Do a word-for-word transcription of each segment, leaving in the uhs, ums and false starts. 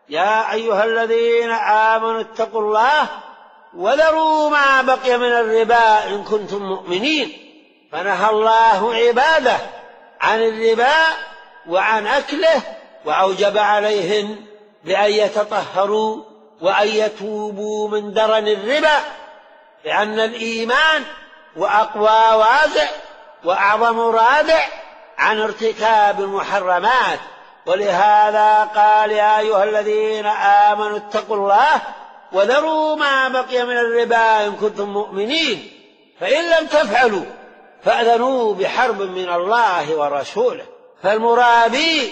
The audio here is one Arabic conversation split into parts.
يا أيها الذين آمنوا اتقوا الله وذروا ما بقي من الربا إن كنتم مؤمنين. فنهى الله عباده عن الربا وعن أكله، وأوجب عليهم بأن يتطهروا وأن يتوبوا من درن الربا، لأن الإيمان وأقوى وازع وأعظم رادع عن ارتكاب المحرمات. ولهذا قال يا أيها الذين آمنوا اتقوا الله وذروا ما بقي من الربا إن كنتم مؤمنين، فإن لم تفعلوا فأذنوا بحرب من الله ورسوله. فالمرابي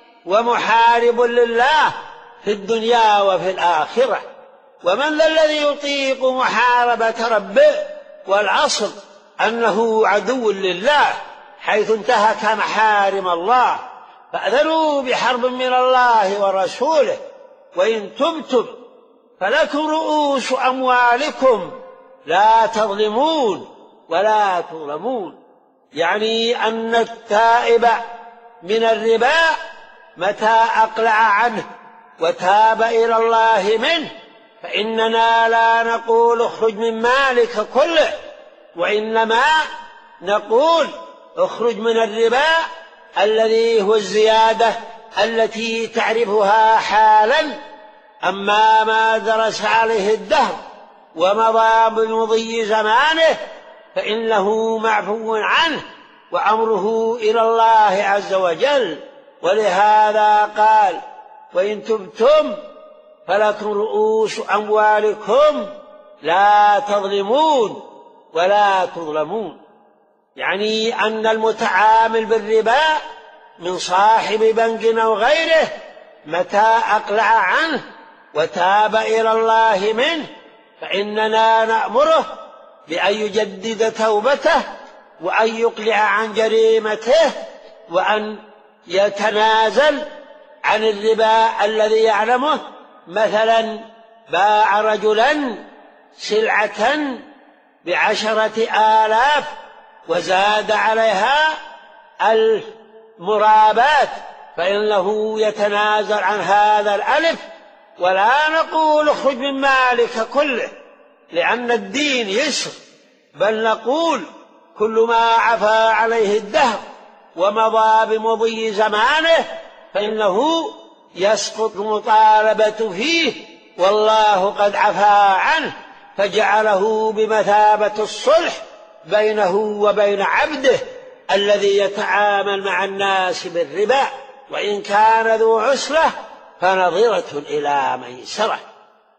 ومحارب لله في الدنيا وفي الآخرة. ومن ذا الذي يطيق محاربة ربه؟ والعصر أنه عدو لله حيث انتهك محارم الله. فأذنوا بحرب من الله ورسوله، وإن تبتم فلكم رؤوس أموالكم لا تظلمون ولا تظلمون. يعني أن التائب من الربا متى أقلع عنه وتاب إلى الله منه فإننا لا نقول اخرج من مالك كله، وإنما نقول اخرج من الربا الذي هو الزيادة التي تعرفها حالا. أما ما درس عليه الدهر ومضى بمضي زمانه فإنه معفو عنه وأمره إلى الله عز وجل. ولهذا قال وإن تبتم فلكم رؤوس أموالكم لا تظلمون ولا تظلمون. يعني أن المتعامل بالربا من صاحب بنك أو غيره متى أقلع عنه وتاب إلى الله منه فإننا نأمره بأن يجدد توبته وأن يقلع عن جريمته وأن يتنازل عن الربا الذي يعلمه. مثلا باع رجلا سلعة بعشرة آلاف وزاد عليها المرابات فإنه يتنازل عن هذا الألف، ولا نقول اخرج من مالك كله لأن الدين يسر، بل نقول كل ما عفا عليه الدهر ومضى بمضي زمانه فإنه يسقط المطالبة فيه، والله قد عفا عنه فجعله بمثابة الصلح بينه وبين عبده الذي يتعامل مع الناس بالربا. وإن كان ذو عسرة فنظرة إلى ميسرة.